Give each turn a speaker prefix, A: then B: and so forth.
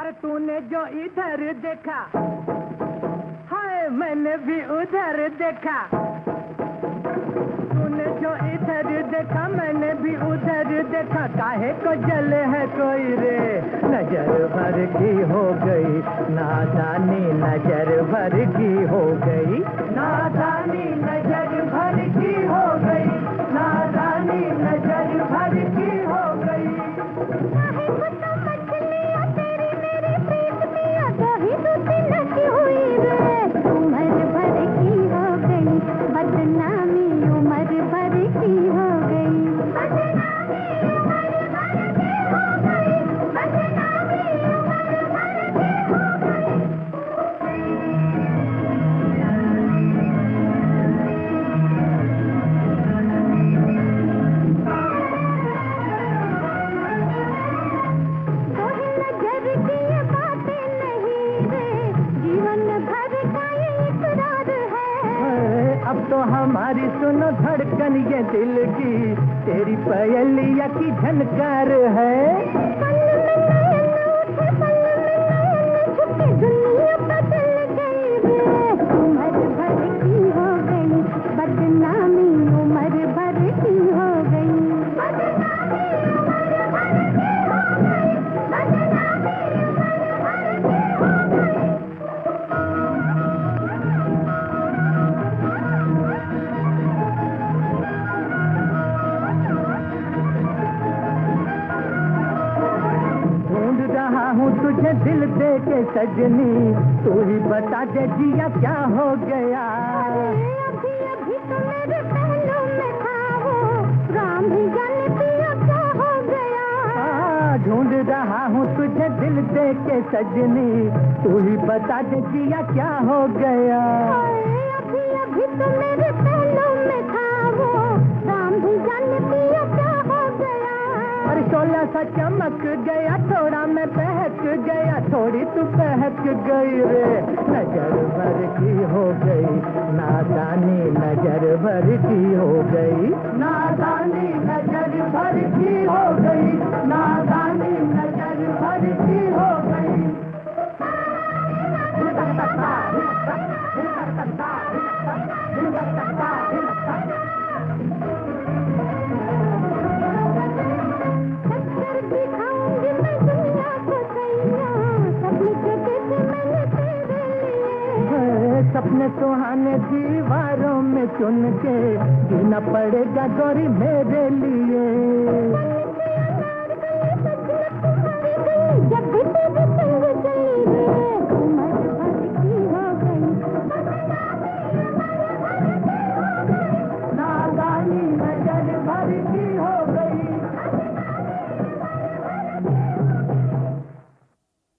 A: तूने जो इधर देखा, हाय मैंने भी उधर देखा। तूने जो इधर देखा, मैंने भी उधर देखा। काहे को जले है कोई रे, नजर भर की हो गई नादानी, नजर भर की हो गई नादानी, नजर भर की हो गई नादानी, नजर भर की हो गई।
B: काहे को समझ लिया तेरी मेरी प्रीत मिया, कहीं दूसरी नची हुई रे। उम्र भर की हो गई बदनामी, उम्र भर की हो गई बदनामी, उम्र भर की हो गई बदनामी, उम्र भर की हो गई। तोहे नजर की ये बातें नहीं रे, जीवन भर का ये इकरार है।
A: अब तो हमारी सुनो धड़कन ये दिल की, तेरी पयलिया की झनकार है।
B: पल में नयन उठे, पल में नयन झुके, दुनिया बदल गई रे। उम्र भर की हो गई बदनामी, उम्र भर की हो गई बदनामी, उम्र भर की हो गई बदनामी, उम्र भर की हो गई।
A: ढूंढ रहा हूँ तुझे दिल दे के सजनी, तू ही बता दे जिया क्या हो गया।
B: अरे अभी अभी तो मेरे पहलू में था वो, राम भी जाने पिया क्या हो गया।
A: ढूंढ रहा हूँ तुझे दिल दे के सजनी, तू ही बता दे जिया क्या हो गया।
B: अरे अभी अभी तो मेरे पहलू में था वो, राम भी जाने पिया क्या हो गया।
A: अरे शोला सा चमक गया, थोड़ा मैं बहक गया, थोड़ी तू बहक गई रे। नजर भर की हो गई नादानी, नजर भर की हो गई नादानी, नजर भर की हो गई नादानी, नजर भर की हो गई।
B: टक्कर दिखाऊंगी मैं दुनिया को सैया, सपने के जैसे मैंने तेरे लिए।
A: सपने सुहाने दीवारों में चुन के जीना पड़ेगा गोरी मेरे लिए।